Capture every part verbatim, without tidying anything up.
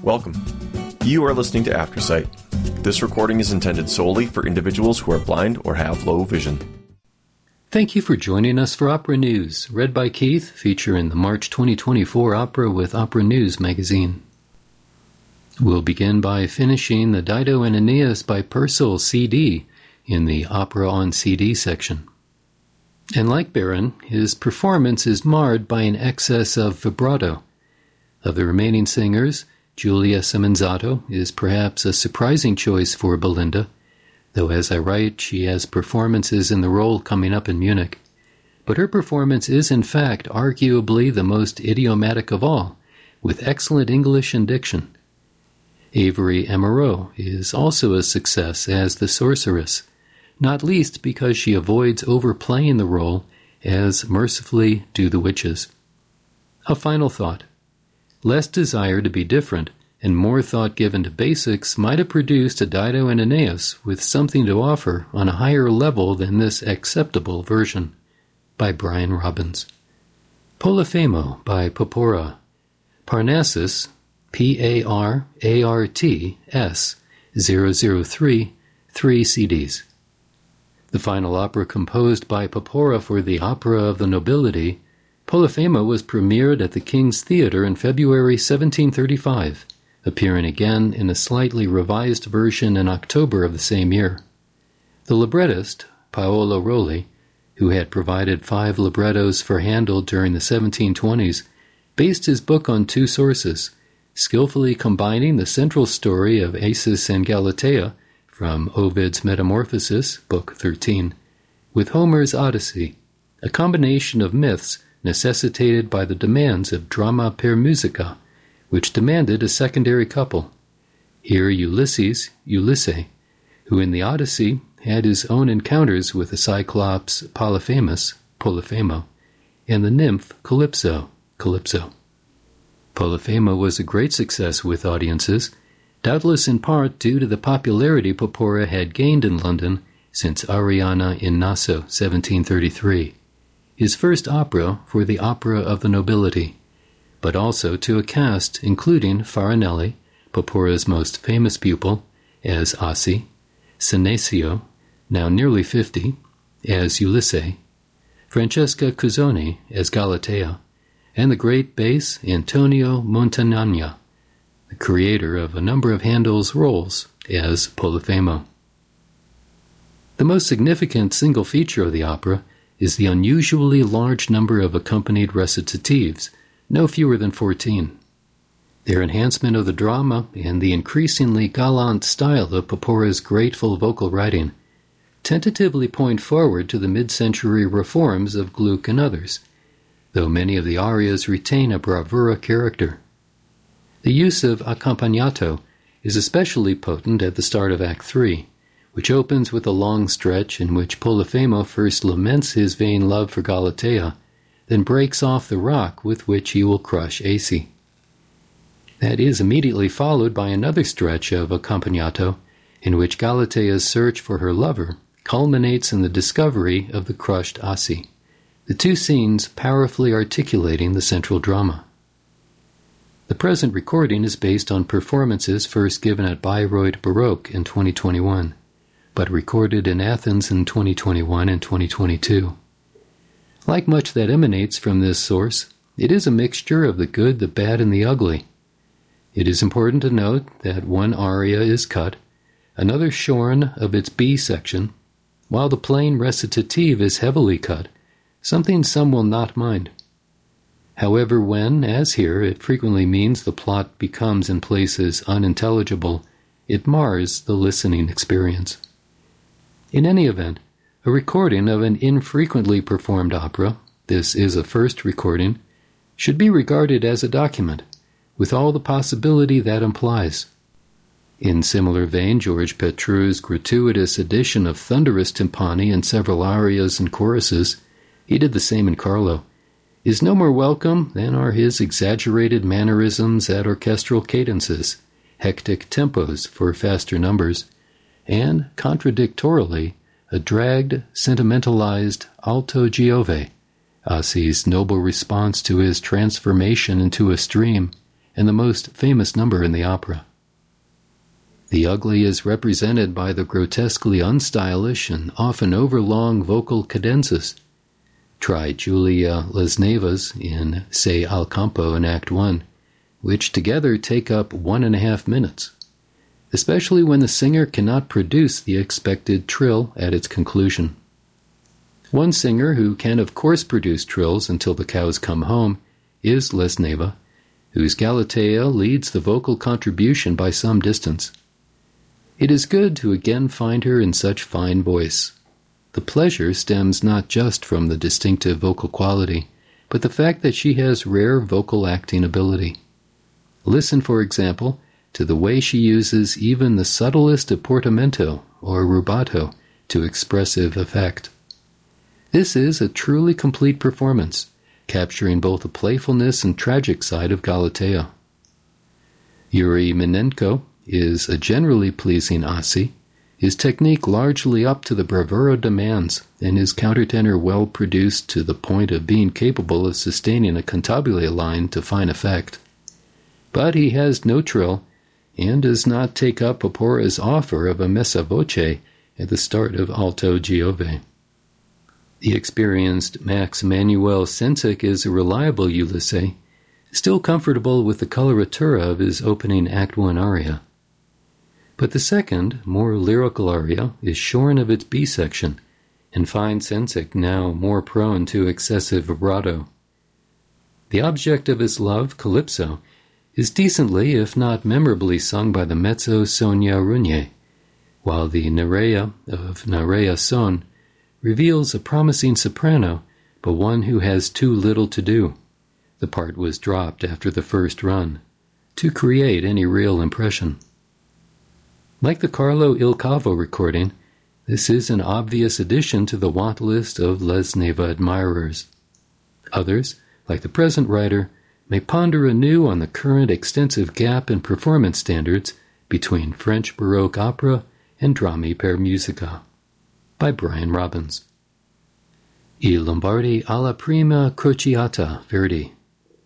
Welcome. You are listening to AfterSight. This recording is intended solely for individuals who are blind or have low vision. Thank you for joining us for Opera News, read by Keith, featuring the March twenty twenty-four Opera with Opera News magazine. We'll begin by finishing the Dido and Aeneas by Purcell C D in the Opera on C D section. And like Baron, his performance is marred by an excess of vibrato. Of the remaining singers, Giulia Simonzato is perhaps a surprising choice for Belinda, though as I write, she has performances in the role coming up in Munich. But her performance is in fact arguably the most idiomatic of all, with excellent English and diction. Avery Emeraux is also a success as the sorceress, not least because she avoids overplaying the role, as mercifully do the witches. A final thought. Less desire to be different and more thought given to basics might have produced a Dido and Aeneas with something to offer on a higher level than this acceptable version. By Brian Robbins. Polifemo by Porpora. Parnassus, P A R A R T S zero zero three, three C Ds. The final opera composed by Porpora for the Opera of the Nobility, Polifemo was premiered at the King's Theatre in February seventeen thirty-five, appearing again in a slightly revised version in October of the same year. The librettist, Paolo Rolli, who had provided five librettos for Handel during the seventeen twenties, based his book on two sources, skillfully combining the central story of Acis and Galatea from Ovid's Metamorphoses, Book thirteen, with Homer's Odyssey, a combination of myths necessitated by the demands of drama per musica, which demanded a secondary couple. Here Ulysses, Ulysses, who in the Odyssey had his own encounters with the Cyclops Polyphemus, Polifemo, and the nymph Calypso, Calypso. Polifemo was a great success with audiences, doubtless in part due to the popularity Porpora had gained in London since Arianna in Naso, seventeen thirty-three, his first opera for the Opera of the Nobility, but also to a cast including Farinelli, Porpora's most famous pupil, as Asi, Senecio, now nearly fifty, as Ulysses, Francesca Cuzzoni as Galatea, and the great bass Antonio Montagnana, the creator of a number of Handel's roles as Polifemo. The most significant single feature of the opera is the unusually large number of accompanied recitatives, no fewer than fourteen. Their enhancement of the drama and the increasingly gallant style of Porpora's grateful vocal writing tentatively point forward to the mid-century reforms of Gluck and others, though many of the arias retain a bravura character. The use of accompagnato is especially potent at the start of Act three, which opens with a long stretch in which Polifemo first laments his vain love for Galatea, then breaks off the rock with which he will crush Aci. That is immediately followed by another stretch of accompagnato, in which Galatea's search for her lover culminates in the discovery of the crushed Asi, the two scenes powerfully articulating the central drama. The present recording is based on performances first given at Bayreuth Baroque in twenty twenty-one, but recorded in Athens in twenty twenty-one and twenty twenty-two. Like much that emanates from this source, it is a mixture of the good, the bad, and the ugly. It is important to note that one aria is cut, another shorn of its B section, while the plain recitative is heavily cut, something some will not mind. However, when, as here, it frequently means the plot becomes in places unintelligible, it mars the listening experience. In any event, a recording of an infrequently performed opera, this is a first recording, should be regarded as a document, with all the possibility that implies. In similar vein, George Petru's gratuitous addition of thunderous timpani in several arias and choruses, he did the same in Carlo, is no more welcome than are his exaggerated mannerisms at orchestral cadences, hectic tempos for faster numbers, and, contradictorily, a dragged, sentimentalized alto giove, Asi's noble response to his transformation into a stream, and the most famous number in the opera. The ugly is represented by the grotesquely unstylish and often overlong vocal cadences. Try Julia Lesneva's in Se al Campo in Act one, which together take up one and a half minutes, especially when the singer cannot produce the expected trill at its conclusion. One singer who can of course produce trills until the cows come home is Lesneva, whose Galatea leads the vocal contribution by some distance. It is good to again find her in such fine voice. The pleasure stems not just from the distinctive vocal quality, but the fact that she has rare vocal acting ability. Listen, for example, to the way she uses even the subtlest of portamento or rubato to expressive effect. This is a truly complete performance, capturing both the playfulness and tragic side of Galatea. Yuri Minenko is a generally pleasing Asi, his technique largely up to the bravura demands, and his countertenor well produced to the point of being capable of sustaining a cantabile line to fine effect. But he has no trill, and does not take up Porpora's offer of a messa voce at the start of Alto Giove. The experienced Max Manuel Sensic is a reliable Ulisse, still comfortable with the coloratura of his opening Act one aria. But the second, more lyrical aria is shorn of its B section, and finds Sensic now more prone to excessive vibrato. The object of his love, Calypso, is decently, if not memorably, sung by the mezzo Sonia Rugnier, while the Nerea of Nerea Son reveals a promising soprano, but one who has too little to do. The part was dropped after the first run, to create any real impression. Like the Carlo Il Cavo recording, this is an obvious addition to the want list of Lesneva admirers. Others, like the present writer, may ponder anew on the current extensive gap in performance standards between French Baroque opera and Drammi per Musica. By Brian Robbins. I Lombardi alla prima crociata, Verdi.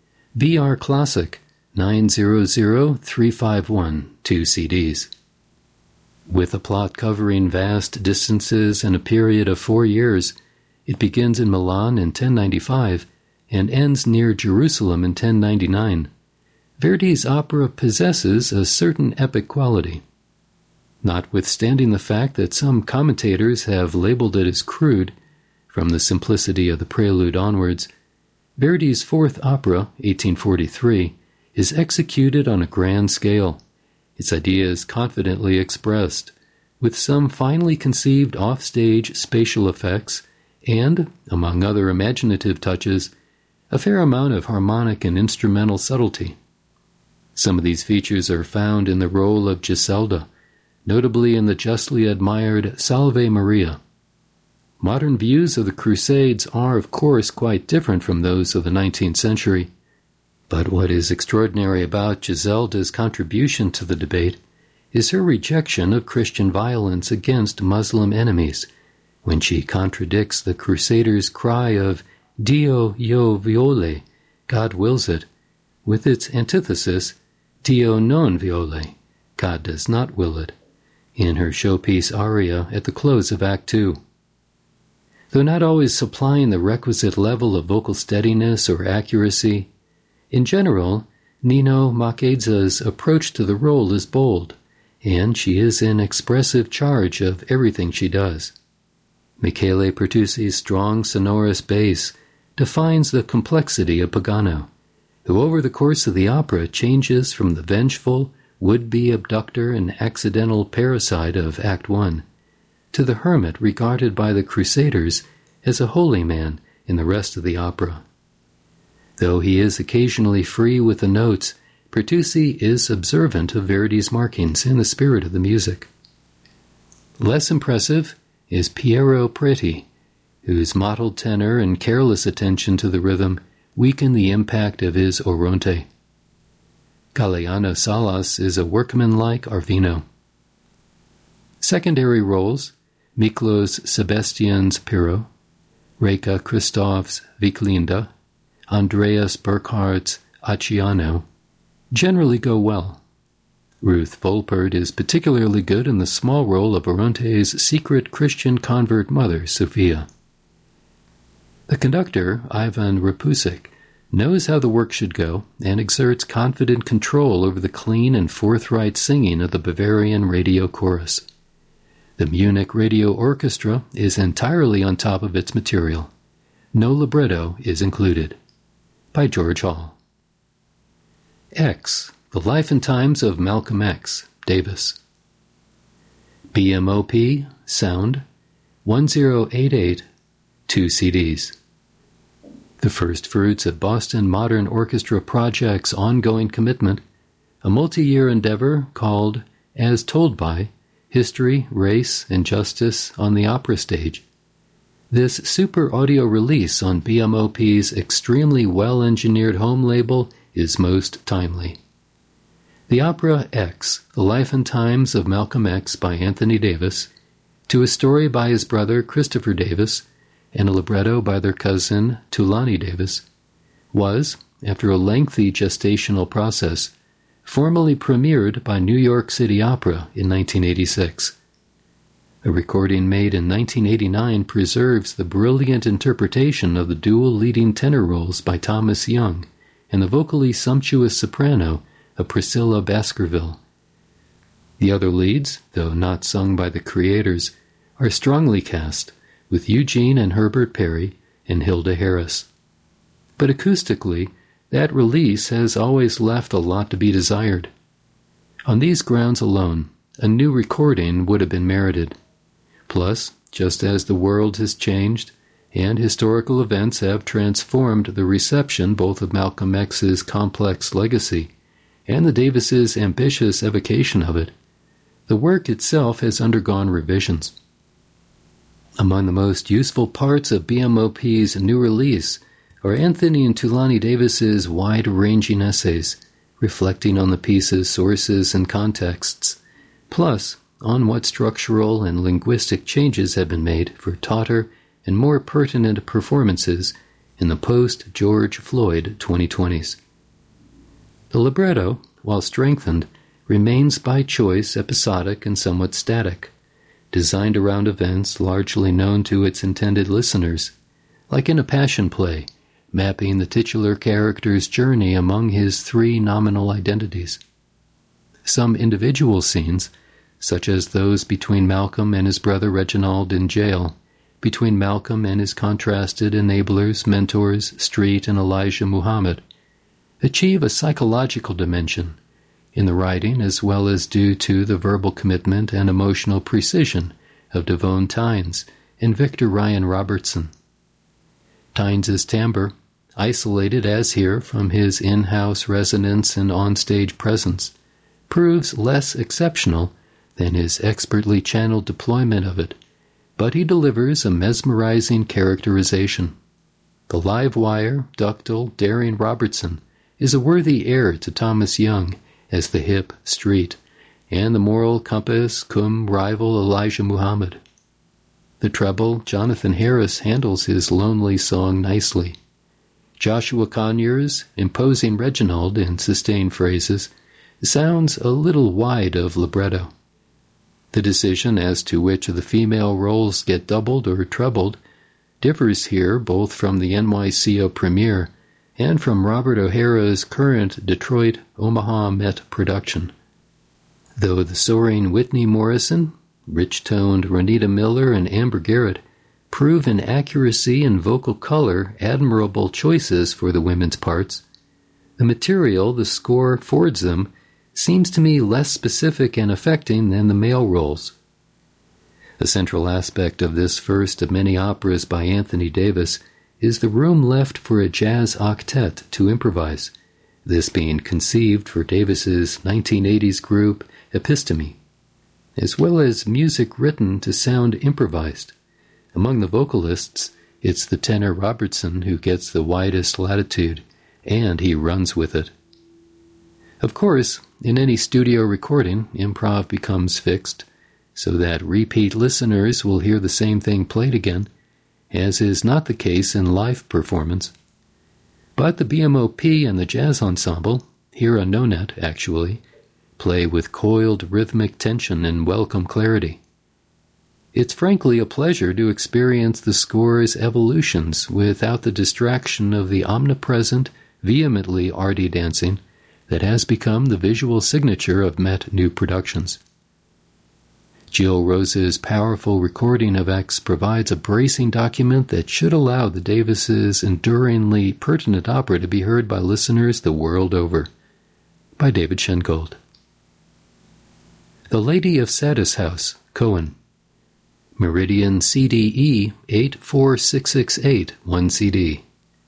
B R Classic, nine zero zero three five one, two C Ds. With a plot covering vast distances and a period of four years, it begins in Milan in ten ninety-five and ends near Jerusalem in ten ninety-nine. Verdi's opera possesses a certain epic quality. Notwithstanding the fact that some commentators have labeled it as crude, from the simplicity of the prelude onwards, Verdi's fourth opera, eighteen forty-three, is executed on a grand scale, its ideas confidently expressed, with some finely conceived off-stage spatial effects and, among other imaginative touches, a fair amount of harmonic and instrumental subtlety. Some of these features are found in the role of Giselda, notably in the justly admired Salve Maria. Modern views of the Crusades are, of course, quite different from those of the nineteenth century, but what is extraordinary about Giselda's contribution to the debate is her rejection of Christian violence against Muslim enemies, when she contradicts the Crusaders' cry of Dio io viole, God wills it, with its antithesis, Dio non viole, God does not will it, in her showpiece aria at the close of Act two. Though not always supplying the requisite level of vocal steadiness or accuracy, in general, Nino Macchezza's approach to the role is bold, and she is in expressive charge of everything she does. Michele Pertusi's strong sonorous bass defines the complexity of Pagano, who over the course of the opera changes from the vengeful, would-be abductor and accidental parricide of Act one to the hermit regarded by the Crusaders as a holy man in the rest of the opera. Though he is occasionally free with the notes, Pertusi is observant of Verdi's markings in the spirit of the music. Less impressive is Piero Preti, whose mottled tenor and careless attention to the rhythm weaken the impact of his Oronte. Galeano Salas is a workman-like Arvino. Secondary roles, Miklos Sebastian's Pyrrho, Reka Christoph's Viklinda, Andreas Burkhardt's Acciano, generally go well. Ruth Volpert is particularly good in the small role of Oronte's secret Christian convert mother, Sophia. The conductor, Ivan Rapusik, knows how the work should go and exerts confident control over the clean and forthright singing of the Bavarian radio chorus. The Munich Radio Orchestra is entirely on top of its material. No libretto is included. By George Hall. X. The Life and Times of Malcolm X, Davis. B M O P, Sound, one zero eight eight, two C Ds. The first fruits of Boston Modern Orchestra Project's ongoing commitment, a multi-year endeavor called As Told By, History, Race, and Justice on the Opera Stage. This super audio release on B M O P's extremely well-engineered home label is most timely. The opera X, The Life and Times of Malcolm X by Anthony Davis, to a story by his brother Christopher Davis, and a libretto by their cousin Tulani Davis, was, after a lengthy gestational process, formally premiered by New York City Opera in nineteen eighty-six. A recording made in nineteen eighty-nine preserves the brilliant interpretation of the dual leading tenor roles by Thomas Young and the vocally sumptuous soprano of Priscilla Baskerville. The other leads, though not sung by the creators, are strongly cast, with Eugene and Herbert Perry and Hilda Harris. But acoustically, that release has always left a lot to be desired. On these grounds alone, a new recording would have been merited. Plus, just as the world has changed, and historical events have transformed the reception both of Malcolm X's complex legacy and the Davises' ambitious evocation of it, the work itself has undergone revisions. Among the most useful parts of B M O P's new release are Anthony and Tulani Davis's wide-ranging essays, reflecting on the piece's sources and contexts, plus on what structural and linguistic changes have been made for tauter and more pertinent performances in the post-George Floyd twenty twenties. The libretto, while strengthened, remains by choice episodic and somewhat static, designed around events largely known to its intended listeners, like in a passion play, mapping the titular character's journey among his three nominal identities. Some individual scenes, such as those between Malcolm and his brother Reginald in jail, between Malcolm and his contrasted enablers, mentors, Street and Elijah Muhammad, achieve a psychological dimension in the writing as well as due to the verbal commitment and emotional precision of Devone Tynes and Victor Ryan Robertson. Tynes's timbre, isolated as here from his in-house resonance and on-stage presence, proves less exceptional than his expertly channeled deployment of it, but he delivers a mesmerizing characterization. The live-wire, ductile, daring Robertson is a worthy heir to Thomas Young as the hip Street, and the moral compass cum rival Elijah Muhammad. The treble, Jonathan Harris handles his lonely song nicely. Joshua Conyers, imposing Reginald in sustained phrases, sounds a little wide of libretto. The decision as to which of the female roles get doubled or trebled differs here both from the N Y C O premiere and from Robert O'Hara's current Detroit Omaha Met production. Though the soaring Whitney Morrison, rich-toned Renita Miller, and Amber Garrett prove in accuracy and vocal color admirable choices for the women's parts, the material the score affords them seems to me less specific and affecting than the male roles. A central aspect of this first of many operas by Anthony Davis is the room left for a jazz octet to improvise, this being conceived for Davis's nineteen eighties group Episteme, as well as music written to sound improvised. Among the vocalists, it's the tenor Robertson who gets the widest latitude, and he runs with it. Of course, in any studio recording, improv becomes fixed, so that repeat listeners will hear the same thing played again, as is not the case in live performance. But the B M O P and the Jazz Ensemble, here on NoNet, actually, play with coiled rhythmic tension and welcome clarity. It's frankly a pleasure to experience the score's evolutions without the distraction of the omnipresent, vehemently arty dancing that has become the visual signature of Met New Productions. Jill Rose's powerful recording of X provides a bracing document that should allow the Davises' enduringly pertinent opera to be heard by listeners the world over. By David Schengold. The Lady of Satis House, Cohen. Meridian C D E eight four six six eight, one C D.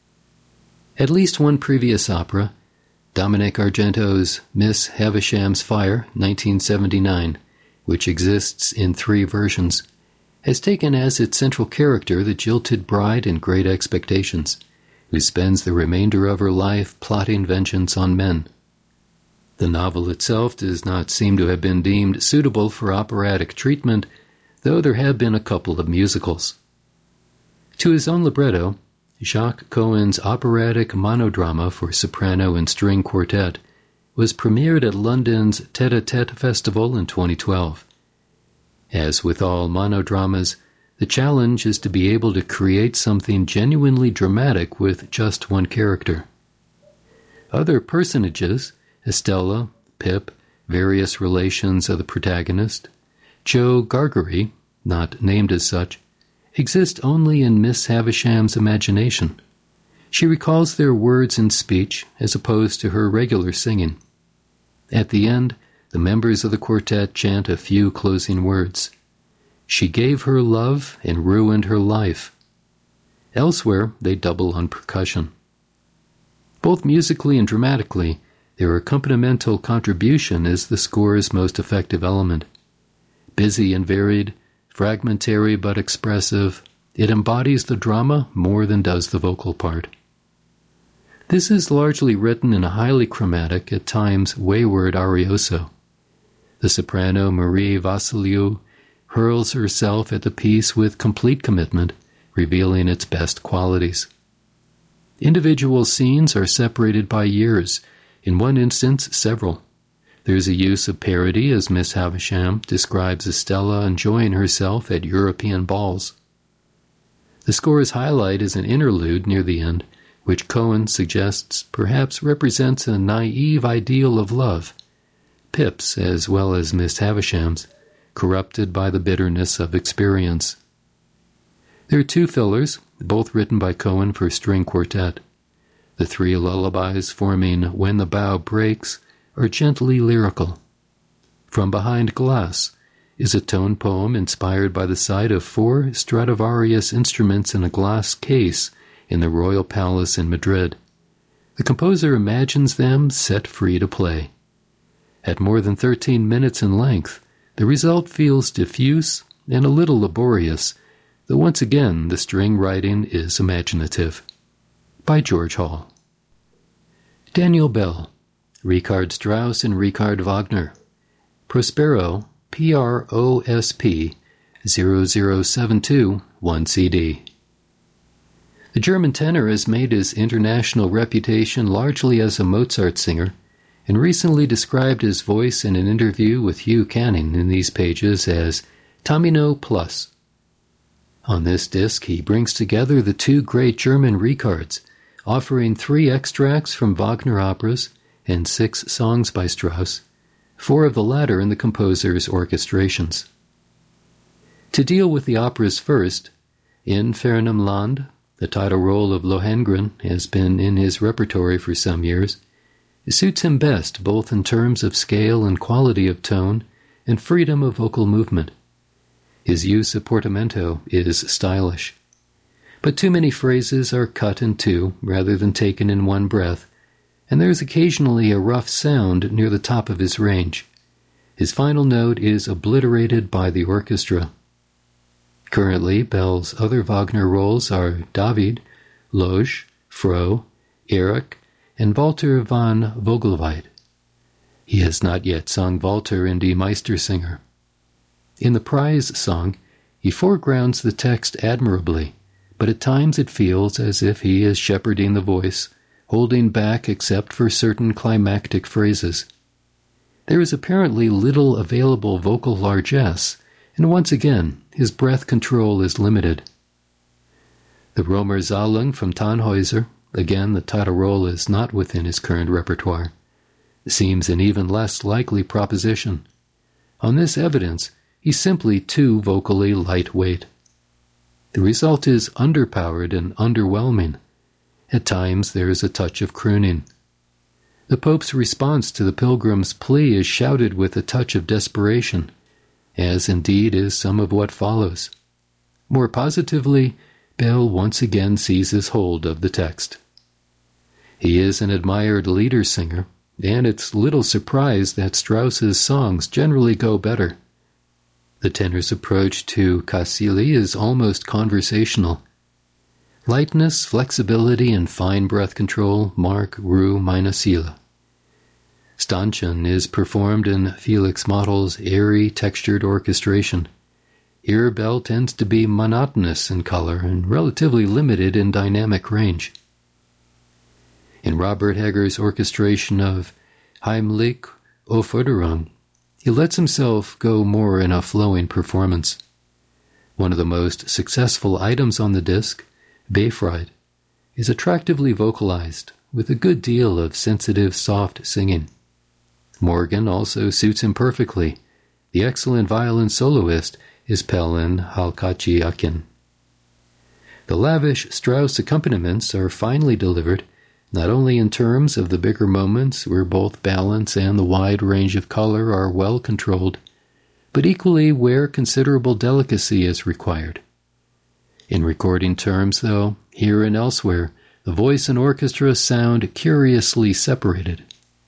At least one previous opera, Dominic Argento's Miss Havisham's Fire, nineteen seventy-nine, which exists in three versions, has taken as its central character the jilted bride in Great Expectations, who spends the remainder of her life plotting vengeance on men. The novel itself does not seem to have been deemed suitable for operatic treatment, though there have been a couple of musicals. To his own libretto, Jacques Cohen's operatic monodrama for soprano and string quartet was premiered at London's Tête-à-Tête Festival in twenty twelve. As with all monodramas, the challenge is to be able to create something genuinely dramatic with just one character. Other personages, Estella, Pip, various relations of the protagonist, Joe Gargery, not named as such, exist only in Miss Havisham's imagination. She recalls their words and speech as opposed to her regular singing. At the end, the members of the quartet chant a few closing words. She gave her love and ruined her life. Elsewhere, they double on percussion. Both musically and dramatically, their accompanimental contribution is the score's most effective element. Busy and varied, fragmentary but expressive, it embodies the drama more than does the vocal part. This is largely written in a highly chromatic, at times wayward arioso. The soprano Marie Vassiliou hurls herself at the piece with complete commitment, revealing its best qualities. Individual scenes are separated by years, in one instance several. There's a use of parody as Miss Havisham describes Estella enjoying herself at European balls. The score's highlight is an interlude near the end, which Cohen suggests perhaps represents a naive ideal of love, Pip's as well as Miss Havisham's, corrupted by the bitterness of experience. There are two fillers, both written by Cohen for string quartet. The three lullabies forming When the Bough Breaks are gently lyrical. From Behind Glass is a tone poem inspired by the sight of four Stradivarius instruments in a glass case in the Royal Palace in Madrid. The composer imagines them set free to play. At more than thirteen minutes in length, the result feels diffuse and a little laborious, though once again the string writing is imaginative. By George Hall. Daniel Bell, Richard Strauss and Richard Wagner. Prospero, P R O S P, zero zero seven two, one C D. The German tenor has made his international reputation largely as a Mozart singer, and recently described his voice in an interview with Hugh Canning in these pages as Tamino Plus. On this disc, he brings together the two great German Richards, offering three extracts from Wagner operas and six songs by Strauss, four of the latter in the composer's orchestrations. To deal with the operas first, in Fernam Land, the title role of Lohengrin has been in his repertory for some years. It suits him best both in terms of scale and quality of tone and freedom of vocal movement. His use of portamento is stylish. But too many phrases are cut in two rather than taken in one breath, and there is occasionally a rough sound near the top of his range. His final note is obliterated by the orchestra. Currently, Bell's other Wagner roles are David, Loge, Fro, Erich, and Walter von Vogelweid. He has not yet sung Walter in Die Meistersinger. In the prize song, he foregrounds the text admirably, but at times it feels as if he is shepherding the voice, holding back except for certain climactic phrases. There is apparently little available vocal largesse, and once again, his breath control is limited. The Romer Zahlung from Tannhäuser, again the title role is not within his current repertoire, seems an even less likely proposition. On this evidence, he's simply too vocally lightweight. The result is underpowered and underwhelming. At times there is a touch of crooning. The Pope's response to the pilgrim's plea is shouted with a touch of desperation, as indeed is some of what follows. More positively, Bell once again seizes hold of the text. He is an admired lieder singer, and it's little surprise that Strauss's songs generally go better. The tenor's approach to Cassili is almost conversational. Lightness, flexibility, and fine breath control mark Rue meine Seele. Stanchen is performed in Felix Mottle's airy, textured orchestration. Here Bell tends to be monotonous in color and relatively limited in dynamic range. In Robert Heger's orchestration of Heimlich o Förderung, he lets himself go more in a flowing performance. One of the most successful items on the disc, Befreit, is attractively vocalized, with a good deal of sensitive, soft singing. Morgan also suits him perfectly. The excellent violin soloist is Pelin Halkachi-Akin. The lavish Strauss accompaniments are finely delivered, not only in terms of the bigger moments where both balance and the wide range of color are well controlled, but equally where considerable delicacy is required. In recording terms, though, here and elsewhere, the voice and orchestra sound curiously separated.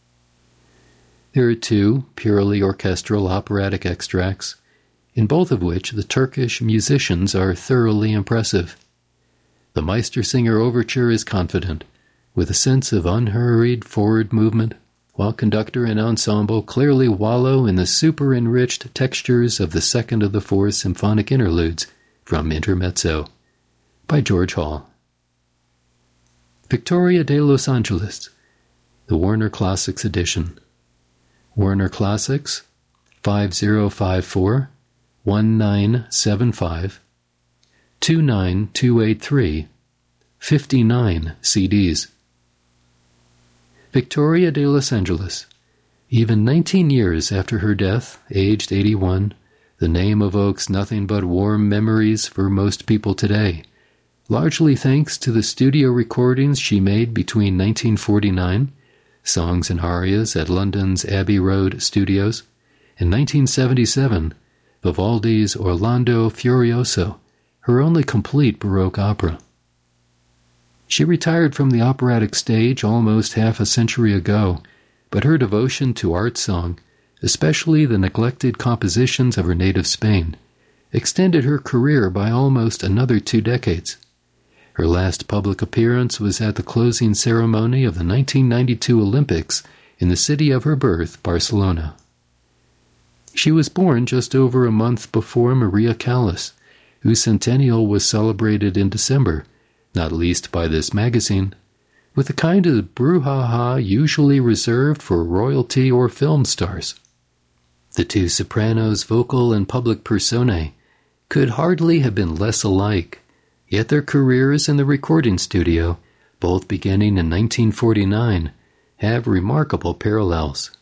There are two purely orchestral operatic extracts, in both of which the Turkish musicians are thoroughly impressive. The Meistersinger Overture is confident, with a sense of unhurried forward movement, while conductor and ensemble clearly wallow in the super-enriched textures of the second of the four symphonic interludes from Intermezzo, by George Hall. Victoria de Los Angeles, the Warner Classics edition. Warner Classics, five zero five four, one nine seven five, two nine two eight three, fifty-nine C Ds. Victoria de Los Angeles. Even nineteen years after her death, aged eighty-one, the name evokes nothing but warm memories for most people today, largely thanks to the studio recordings she made between nineteen forty-nine, Songs and Arias at London's Abbey Road Studios, and nineteen seventy-seven, Vivaldi's Orlando Furioso, her only complete Baroque opera. She retired from the operatic stage almost half a century ago, but her devotion to art song, especially the neglected compositions of her native Spain, extended her career by almost another two decades. Her last public appearance was at the closing ceremony of the nineteen ninety-two Olympics in the city of her birth, Barcelona. She was born just over a month before Maria Callas, whose centennial was celebrated in December, not least by this magazine, with a kind of brouhaha usually reserved for royalty or film stars. The two sopranos' vocal and public personae could hardly have been less alike, yet their careers in the recording studio, both beginning in nineteen forty-nine, have remarkable parallels.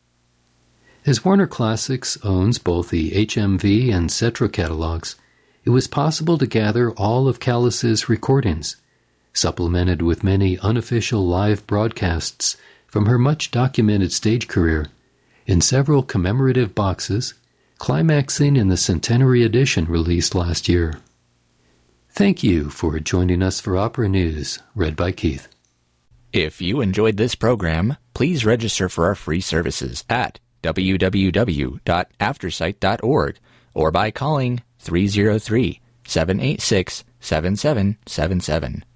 As Warner Classics owns both the H M V and Cetra catalogs, it was possible to gather all of Callas's recordings, supplemented with many unofficial live broadcasts from her much-documented stage career, in several commemorative boxes, climaxing in the centenary edition released last year. Thank you for joining us for Opera News, read by Keith. If you enjoyed this program, please register for our free services at w w w dot aftersight dot org or by calling three oh three, seven eight six, seven seven seven seven.